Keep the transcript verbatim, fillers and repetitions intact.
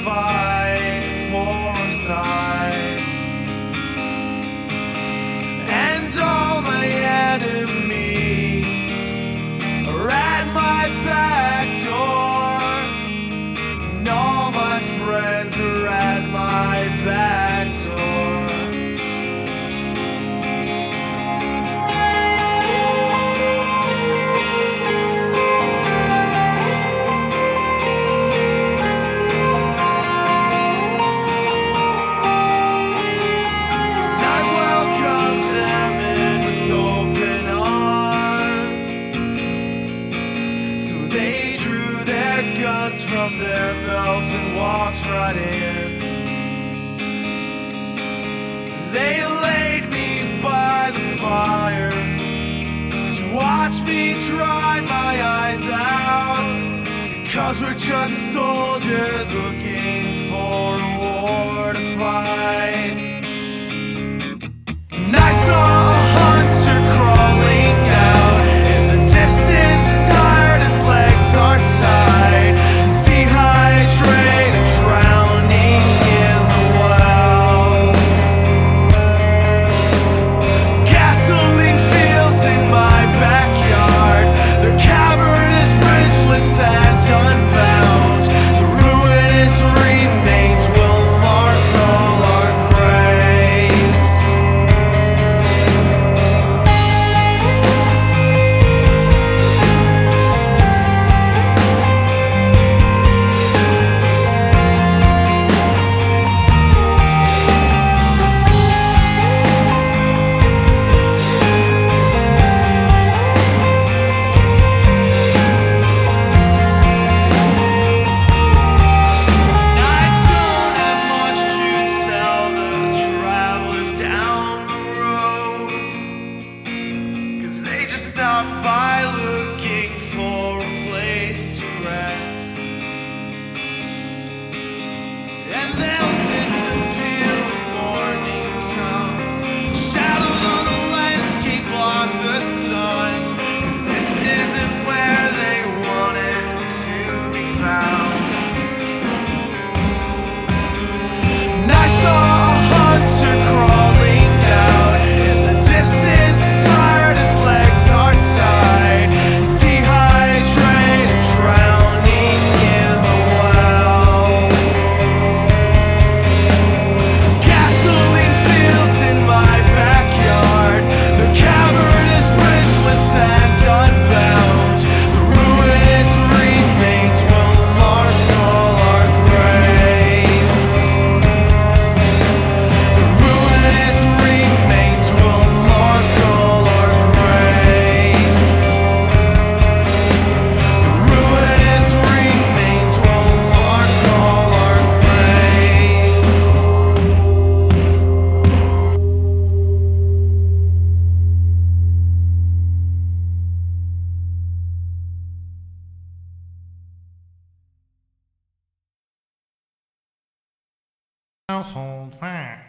fight for a side, and all my enemies are at my back door, and all my friends are at my back door. From their belts and walked right in. They laid me by the fire to watch me dry my eyes out, because we're just soldiers looking for a war to fight. And I saw a hunter crawling out in the distance, tired, his legs are tied, dehydrated, drowning in the well. Gasoline fields in my backyard, they're cavernous, bridgeless, and unbound. The ruinous remains will mark all our graves. Stop by looking for a place to rest, and they'll disappear when morning comes. Shadows on the landscape block the sun, and this isn't where they wanted to be found. And I saw a hunter crawling out in the distance, tired, his legs are tied, he's dehydrated, drowning in the well. Gasoline fields in my backyard, they're cavernous, bridgeless, and unbound. The ruinous remains will mark all our graves. The ruinous remains will mark all our graves. The ruinous remains will mark all our graves. Household fact.